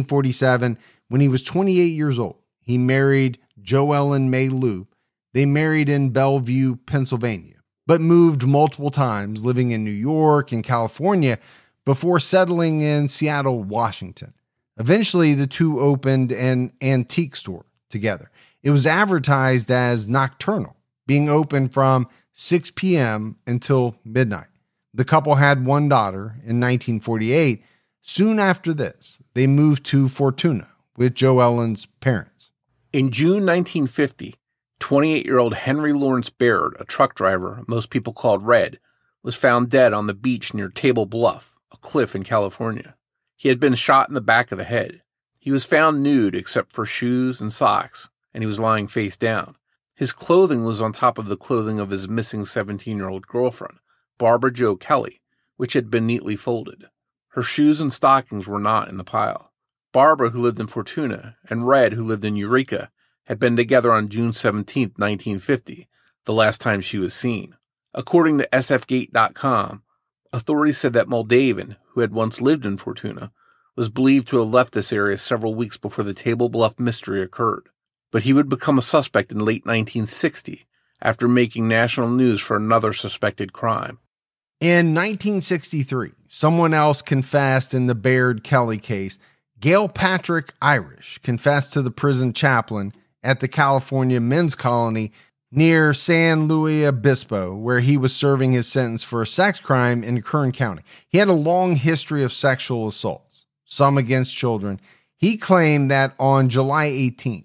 Speaker 2: 1947, when he was 28 years old, he married Joellen May Loop. They married in Bellevue, Pennsylvania, but moved multiple times, living in New York and California before settling in Seattle, Washington. Eventually, the two opened an antique store together. It was advertised as Nocturnal, being open from 6 p.m. until midnight. The couple had one daughter in 1948. Soon after this, they moved to Fortuna with Joe Ellen's parents.
Speaker 3: In June 1950, 28-year-old Henry Lawrence Baird, a truck driver most people called Red, was found dead on the beach near Table Bluff, a cliff in California. He had been shot in the back of the head. He was found nude except for shoes and socks, and he was lying face down. His clothing was on top of the clothing of his missing 17-year-old girlfriend, Barbara Jo Kelly, which had been neatly folded. Her shoes and stockings were not in the pile. Barbara, who lived in Fortuna, and Red, who lived in Eureka, had been together on June 17, 1950, the last time she was seen. According to sfgate.com, authorities said that Moldavan, who had once lived in Fortuna, was believed to have left this area several weeks before the Table Bluff mystery occurred. But he would become a suspect in late 1960 after making national news for another suspected crime.
Speaker 2: In 1963, someone else confessed in the Baird-Kelly case. Gail Patrick Irish confessed to the prison chaplain at the California Men's Colony near San Luis Obispo, where he was serving his sentence for a sex crime in Kern County. He had a long history of sexual assaults, some against children. He claimed that on July 18th,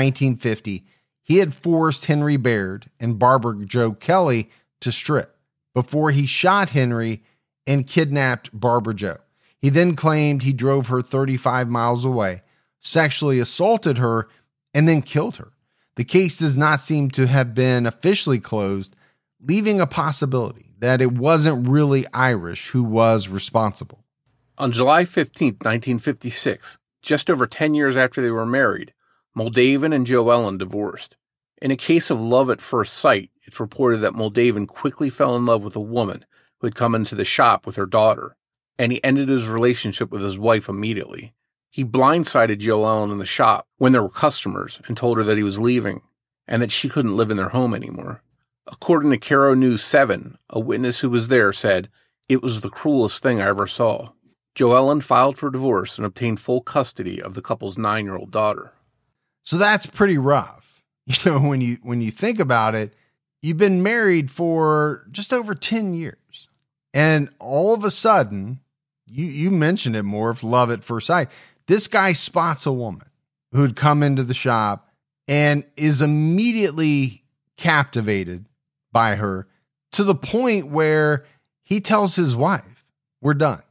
Speaker 2: 1950, he had forced Henry Baird and Barbara Jo Kelly to strip before he shot Henry and kidnapped Barbara Jo. He then claimed he drove her 35 miles away, sexually assaulted her, and then killed her. The case does not seem to have been officially closed, leaving a possibility that it wasn't really Irish who was responsible.
Speaker 3: On July 15, 1956, just over 10 years after they were married, Moldavan and Joe Ellen divorced. In a case of love at first sight, it's reported that Moldavan quickly fell in love with a woman who had come into the shop with her daughter, and he ended his relationship with his wife immediately. He blindsided Joe Ellen in the shop when there were customers and told her that he was leaving and that she couldn't live in their home anymore. According to KARO News 7, a witness who was there said, "It was the cruelest thing I ever saw." Joe Ellen filed for divorce and obtained full custody of the couple's 9-year-old daughter.
Speaker 2: So that's pretty rough. You know, when you think about it, you've been married for just over 10 years. And all of a sudden, you mentioned it more of love at first sight. This guy spots a woman who had come into the shop and is immediately captivated by her to the point where he tells his wife, "We're done,"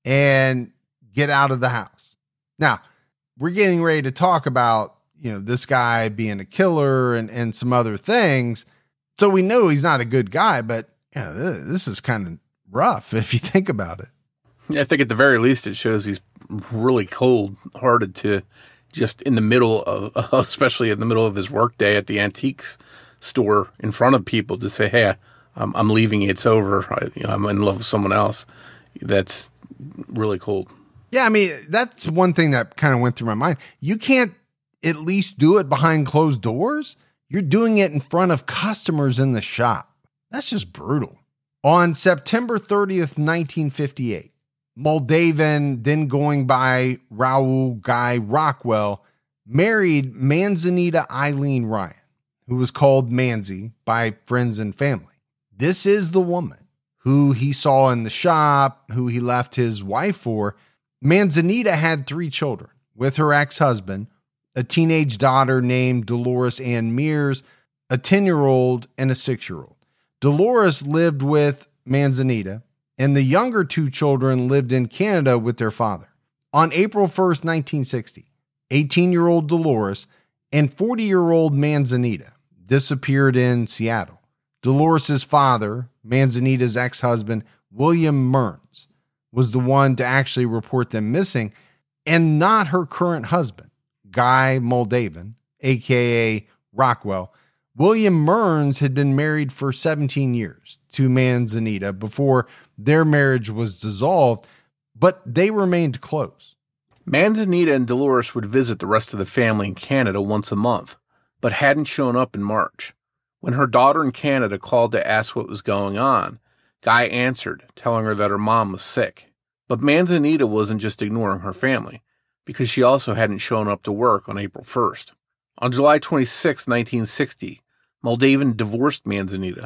Speaker 2: and get out of the house. Now, we're getting ready to talk about, this guy being a killer and some other things. So we know he's not a good guy, but this is kind of rough if you think about it.
Speaker 3: I think at the very least it shows he's really cold-hearted to just in the middle of, especially in the middle of his workday at the antiques store in front of people to say, "Hey, I'm leaving. It's over. I'm in love with someone else." That's really cold.
Speaker 2: Yeah, I mean, that's one thing that kind of went through my mind. You can't at least do it behind closed doors. You're doing it in front of customers in the shop. That's just brutal. On September 30th, 1958, Moldavan, then going by Raul Guy Rockwell, married Manzanita Eileen Ryan, who was called Manzi by friends and family. This is the woman who he saw in the shop, who he left his wife for. Manzanita had 3 children with her ex-husband, a teenage daughter named Dolores Ann Mears, a 10-year-old, and a 6-year-old. Dolores lived with Manzanita, and the younger 2 children lived in Canada with their father. On April 1st, 1960, 18-year-old Dolores and 40-year-old Manzanita disappeared in Seattle. Dolores' father, Manzanita's ex-husband, William Mearns, was the one to actually report them missing, and not her current husband, Guy Moldavan, a.k.a. Rockwell. William Mearns had been married for 17 years to Manzanita before their marriage was dissolved, but they remained close.
Speaker 3: Manzanita and Dolores would visit the rest of the family in Canada once a month, but hadn't shown up in March. When her daughter in Canada called to ask what was going on, Guy answered, telling her that her mom was sick. But Manzanita wasn't just ignoring her family, because she also hadn't shown up to work on April 1st. On July 26, 1960, Moldavan divorced Manzanita,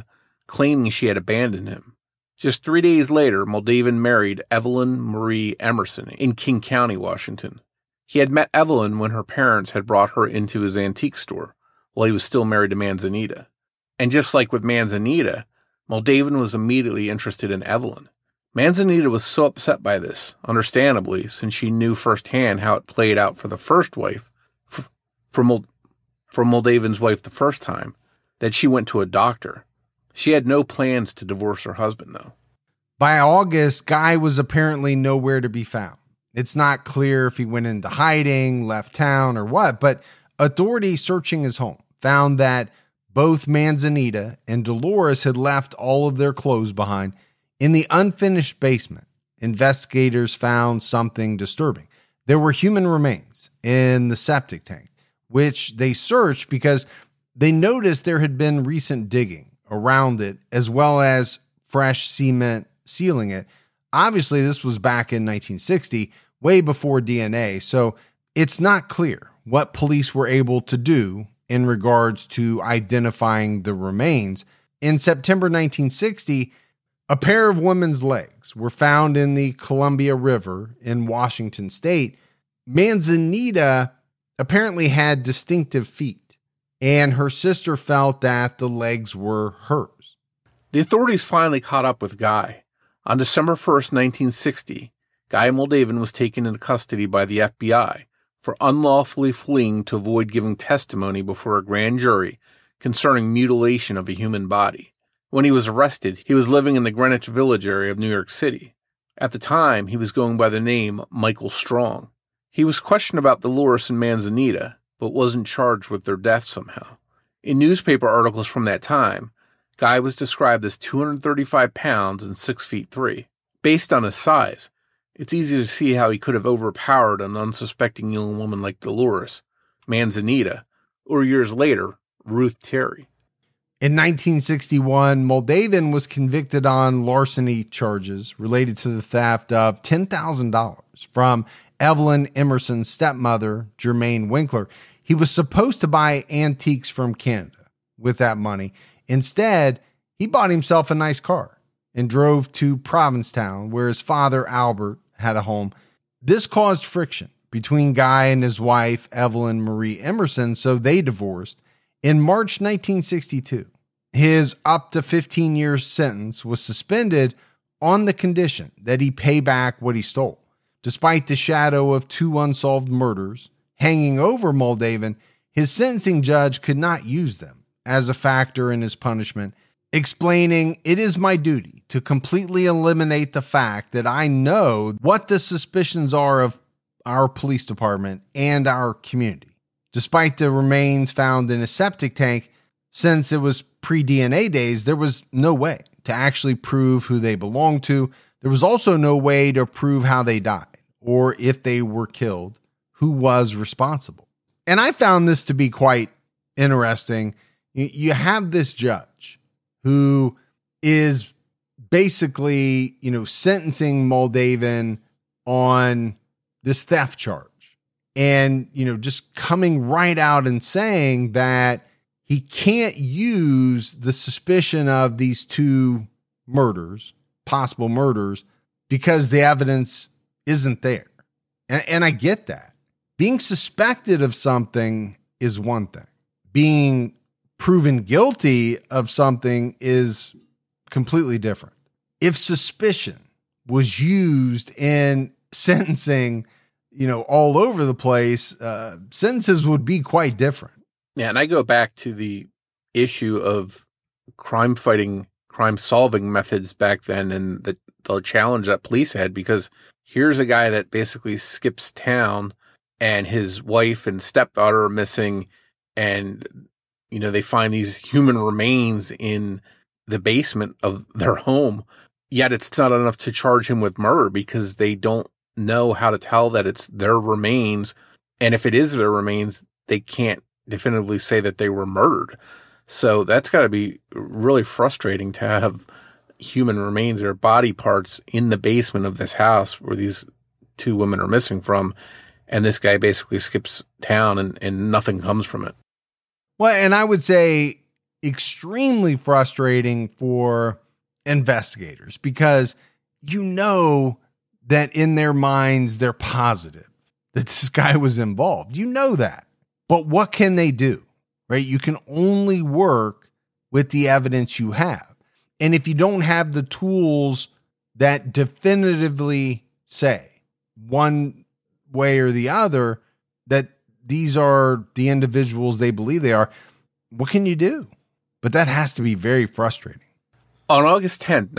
Speaker 3: claiming she had abandoned him. Just 3 days later, Moldaven married Evelyn Marie Emerson in King County, Washington. He had met Evelyn when her parents had brought her into his antique store, while he was still married to Manzanita. And just like with Manzanita, Moldaven was immediately interested in Evelyn. Manzanita was so upset by this, understandably, since she knew firsthand how it played out for the first wife, for Moldaven's wife the first time, that she went to a doctor. She had no plans to divorce her husband, though.
Speaker 2: By August, Guy was apparently nowhere to be found. It's not clear if he went into hiding, left town, or what, but authorities searching his home found that both Manzanita and Dolores had left all of their clothes behind. In the unfinished basement, investigators found something disturbing. There were human remains in the septic tank, which they searched because they noticed there had been recent digging around it, as well as fresh cement sealing it. Obviously, this was back in 1960, way before DNA, so it's not clear what police were able to do in regards to identifying the remains. In September 1960, a pair of women's legs were found in the Columbia River in Washington state. Manzanita apparently had distinctive feet, and her sister felt that the legs were hers.
Speaker 3: The authorities finally caught up with Guy. On December 1st, 1960, Guy Moldaven was taken into custody by the FBI for unlawfully fleeing to avoid giving testimony before a grand jury concerning mutilation of a human body. When he was arrested, he was living in the Greenwich Village area of New York City. At the time, he was going by the name Michael Strong. He was questioned about Dolores and Manzanita, but wasn't charged with their death somehow. In newspaper articles from that time, Guy was described as 235 pounds and 6 feet 3. Based on his size, it's easy to see how he could have overpowered an unsuspecting young woman like Dolores, Manzanita, or years later, Ruth Terry.
Speaker 2: In 1961, Moldaven was convicted on larceny charges related to the theft of $10,000 from Evelyn Emerson's stepmother, Germaine Winkler. He was supposed to buy antiques from Canada with that money. Instead, he bought himself a nice car and drove to Provincetown, where his father, Albert, had a home. This caused friction between Guy and his wife, Evelyn Marie Emerson, so they divorced. In March 1962, his up to 15 years sentence was suspended on the condition that he pay back what he stole. Despite the shadow of 2 unsolved murders hanging over Moldaven, his sentencing judge could not use them as a factor in his punishment, explaining, "It is my duty to completely eliminate the fact that I know what the suspicions are of our police department and our community." Despite the remains found in a septic tank, since it was pre-DNA days, there was no way to actually prove who they belonged to. There was also no way to prove how they died, or if they were killed, who was responsible. And I found this to be quite interesting. You have this judge who is basically, sentencing Moldaven on this theft charge. And, just coming right out and saying that he can't use the suspicion of these 2 murders, possible murders, because the evidence isn't there. And I get that. Being suspected of something is one thing. Being proven guilty of something is completely different. If suspicion was used in sentencing, all over the place, sentences would be quite different.
Speaker 3: Yeah, and I go back to the issue of crime solving methods back then, and the challenge that police had, because here's a guy that basically skips town, and his wife and stepdaughter are missing, and they find these human remains in the basement of their home. Yet it's not enough to charge him with murder because they don't know how to tell that it's their remains. And if it is their remains, they can't definitively say that they were murdered. So that's got to be really frustrating to have human remains or body parts in the basement of this house where these 2 women are missing from. And this guy basically skips town and nothing comes from it.
Speaker 2: Well, and I would say extremely frustrating for investigators because you know that in their minds, they're positive that this guy was involved. You know that. But what can they do, right? You can only work with the evidence you have. And if you don't have the tools that definitively say one way or the other that these are the individuals they believe they are, what can you do? But that has to be very frustrating.
Speaker 3: On August 10,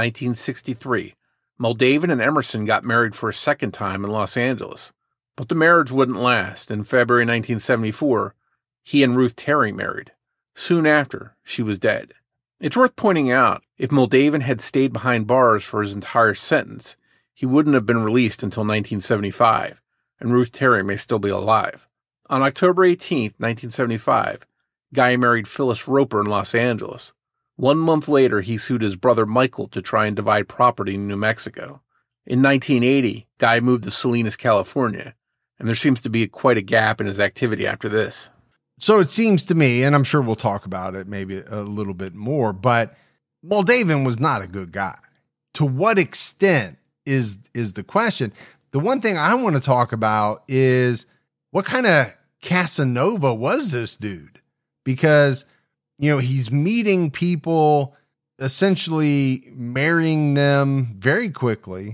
Speaker 3: 1963, Moldaven and Emerson got married for a second time in Los Angeles. But the marriage wouldn't last. In February 1974, he and Ruth Terry married. Soon after, she was dead. It's worth pointing out, if Moldaven had stayed behind bars for his entire sentence, he wouldn't have been released until 1975, and Ruth Terry may still be alive. On October 18, 1975, Guy married Phyllis Roper in Los Angeles. 1 month later, he sued his brother Michael to try and divide property in New Mexico. In 1980, Guy moved to Salinas, California, and there seems to be quite a gap in his activity after this.
Speaker 2: So it seems to me, and I'm sure we'll talk about it maybe a little bit more, but Moldaven was not a good guy. To what extent is the question? The one thing I want to talk about is what kind of Casanova was this dude? Because, he's meeting people, essentially marrying them very quickly.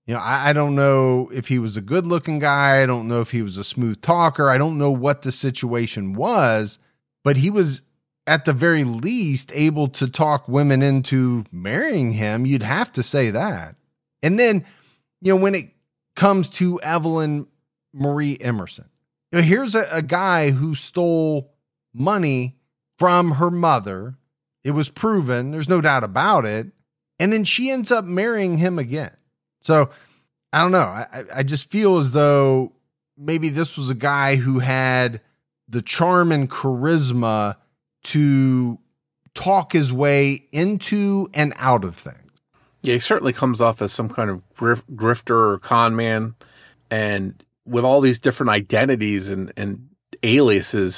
Speaker 2: I don't know if he was a good looking guy. I don't know if he was a smooth talker. I don't know what the situation was, but he was at the very least able to talk women into marrying him. You'd have to say that. And then, when it comes to Evelyn Marie Emerson, here's a guy who stole money from her mother. It was proven. There's no doubt about it. And then she ends up marrying him again. So I don't know. I just feel as though maybe this was a guy who had the charm and charisma to talk his way into and out of things.
Speaker 3: Yeah, he certainly comes off as some kind of grifter or con man. And with all these different identities and aliases,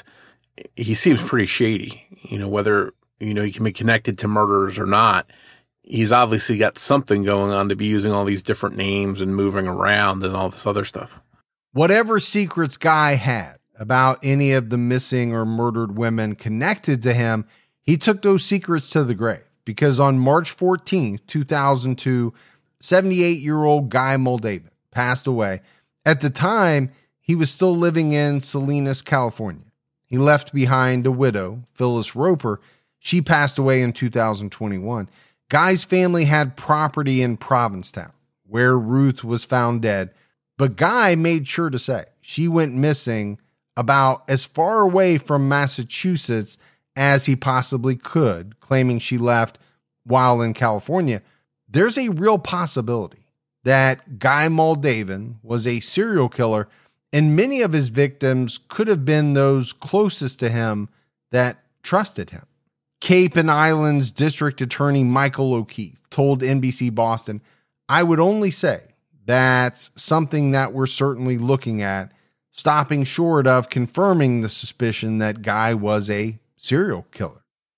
Speaker 3: he seems pretty shady. Whether, he can be connected to murderers or not. He's obviously got something going on to be using all these different names and moving around and all this other stuff.
Speaker 2: Whatever secrets Guy had about any of the missing or murdered women connected to him, he took those secrets to the grave. Because on March 14th, 2002, 78-year-old Guy Moldaven passed away. At the time, he was still living in Salinas, California. He left behind a widow, Phyllis Roper. She passed away in 2021. Guy's family had property in Provincetown, where Ruth was found dead, but Guy made sure to say she went missing about as far away from Massachusetts as he possibly could, claiming she left while in California. There's a real possibility that Guy Moldaven was a serial killer, and many of his victims could have been those closest to him that trusted him. Cape and Islands District Attorney Michael O'Keefe told NBC Boston, "I would only say that's something that we're certainly looking at, stopping short of confirming the suspicion that Guy was a serial killer."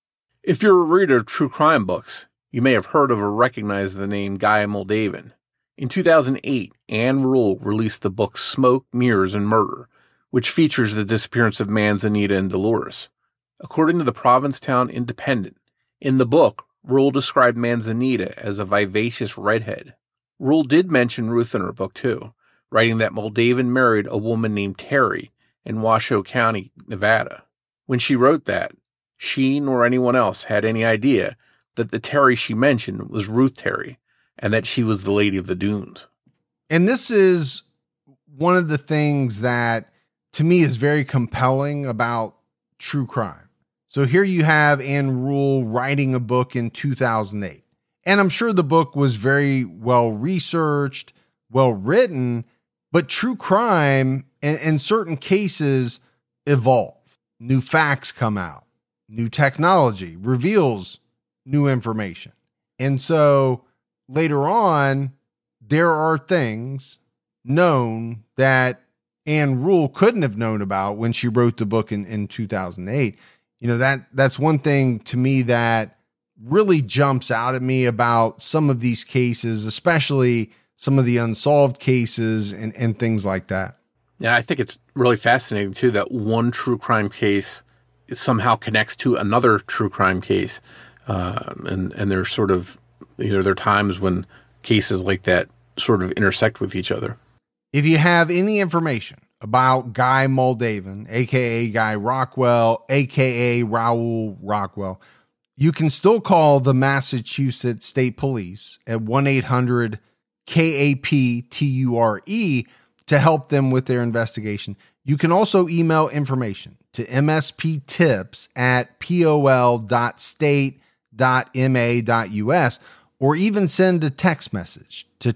Speaker 3: If you're a reader of true crime books, you may have heard of or recognized the name Guy Moldaven. In 2008, Ann Rule released the book Smoke, Mirrors, and Murder, which features the disappearance of Manzanita and Dolores. According to the Provincetown Independent, in the book, Rule described Manzanita as a vivacious redhead. Rule did mention Ruth in her book, too, writing that Moldaven married a woman named Terry in Washoe County, Nevada. When she wrote that, she nor anyone else had any idea that the Terry she mentioned was Ruth Terry, and that she was the Lady of the Dunes.
Speaker 2: And this is one of the things that, to me, is very compelling about true crime. So here you have Ann Rule writing a book in 2008. And I'm sure the book was very well researched, well written, but true crime and certain cases evolve. New facts come out. New technology reveals new information. And so later on, there are things known that Ann Rule couldn't have known about when she wrote the book in 2008. That's one thing to me that really jumps out at me about some of these cases, especially some of the unsolved cases and things like that.
Speaker 3: Yeah, I think it's really fascinating too that one true crime case somehow connects to another true crime case, and there's sort of there are times when cases like that sort of intersect with each other.
Speaker 2: If you have any information about Guy Moldavan, aka Guy Rockwell, aka Raoul Rockwell, you can still call the Massachusetts State Police at 1-800-KAPTURE to help them with their investigation. You can also email information to msptips@pol.state.ma.us, or even send a text message to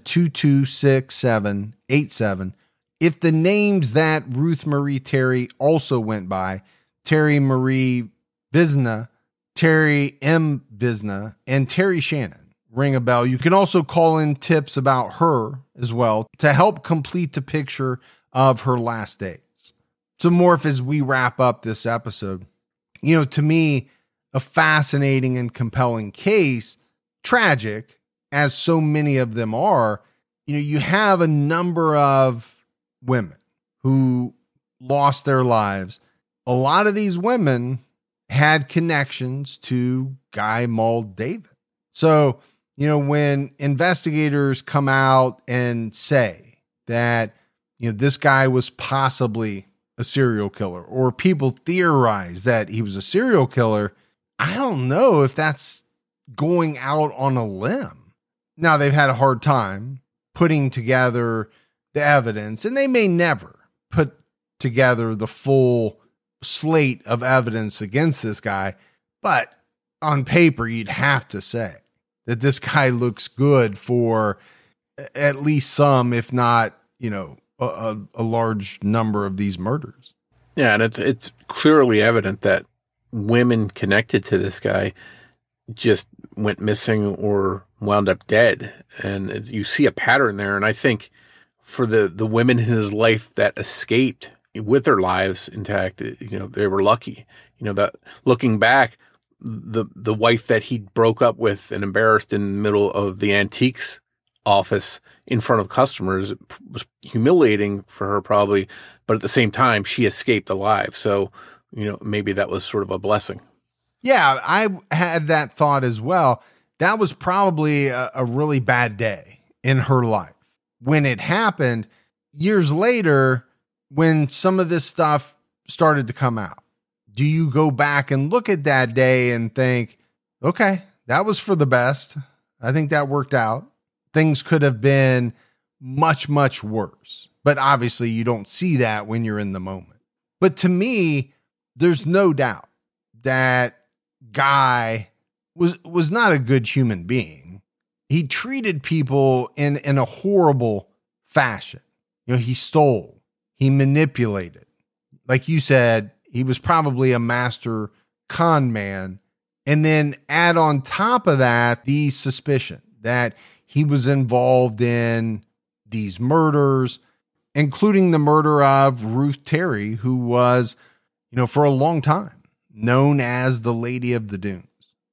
Speaker 2: 226787. If the names that Ruth Marie Terry also went by, Terry Marie Visna, Terry M. Visna, and Terry Shannon, ring a bell. You can also call in tips about her as well to help complete the picture of her last days. So Morph, as we wrap up this episode, to me, a fascinating and compelling case, tragic as so many of them are. You have a number of women who lost their lives. A lot of these women had connections to Guy Moldavan. So, when investigators come out and say that, this guy was possibly a serial killer, or people theorize that he was a serial killer, I don't know if that's going out on a limb. Now, they've had a hard time putting together the evidence, and they may never put together the full slate of evidence against this guy, but on paper, you'd have to say that this guy looks good for at least some, if not, a large number of these murders.
Speaker 3: Yeah, and it's clearly evident that women connected to this guy just went missing or wound up dead. And you see a pattern there. And I think for the women in his life that escaped with their lives intact, they were lucky. That looking back, the wife that he broke up with and embarrassed in the middle of the antiques office in front of customers was humiliating for her probably, but at the same time, she escaped alive. So, maybe that was sort of a blessing.
Speaker 2: Yeah, I had that thought as well. That was probably a really bad day in her life. When it happened, years later, when some of this stuff started to come out, do you go back and look at that day and think, okay, that was for the best. I think that worked out. Things could have been much, much worse. But obviously you don't see that when you're in the moment. But to me, there's no doubt that Guy was not a good human being. He treated people in a horrible fashion. He stole, he manipulated. Like you said, he was probably a master con man. And then add on top of that, the suspicion that he was involved in these murders, including the murder of Ruth Terry, who was, for a long time known as the Lady of the Dunes.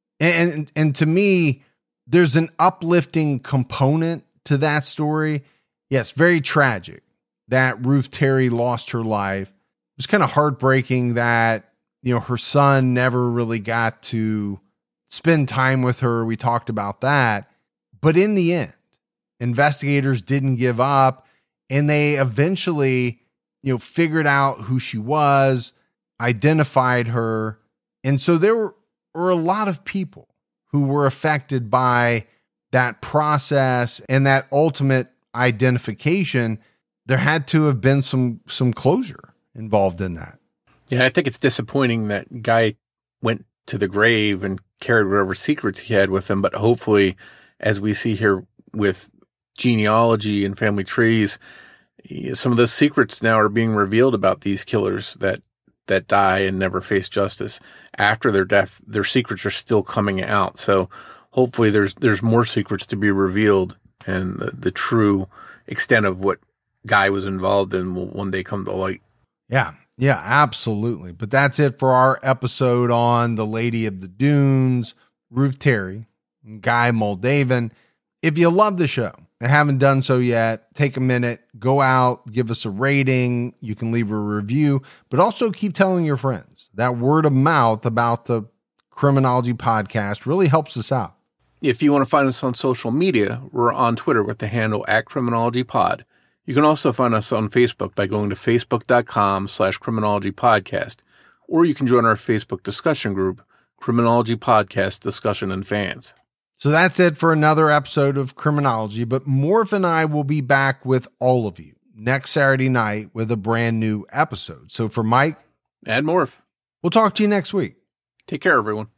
Speaker 2: And to me, there's an uplifting component to that story. Yes, very tragic that Ruth Terry lost her life. It was kind of heartbreaking that, her son never really got to spend time with her. We talked about that. But in the end, investigators didn't give up, and they eventually, figured out who she was, identified her. And so there were a lot of people who were affected by that process and that ultimate identification. There had to have been some closure involved in that.
Speaker 3: Yeah, I think it's disappointing that Guy went to the grave and carried whatever secrets he had with him. But hopefully, as we see here with genealogy and family trees, some of those secrets now are being revealed about these killers that die and never face justice. After their death, their secrets are still coming out. So hopefully there's more secrets to be revealed, and the true extent of what Guy was involved in will one day come to light.
Speaker 2: Yeah. Yeah, absolutely. But that's it for our episode on the Lady of the Dunes, Ruth Terry, and Guy Moldavan. If you love the show and haven't done so yet, take a minute, go out, give us a rating. You can leave a review, but also keep telling your friends. That word of mouth about the Criminology podcast really helps us out.
Speaker 3: If you want to find us on social media, we're on Twitter with the handle @CriminologyPod. You can also find us on Facebook by going to facebook.com/criminologypodcast, or you can join our Facebook discussion group, Criminology Podcast Discussion and Fans.
Speaker 2: So that's it for another episode of Criminology, but Morph and I will be back with all of you next Saturday night with a brand new episode. So for Mike
Speaker 3: and Morph,
Speaker 2: we'll talk to you next week.
Speaker 3: Take care, everyone.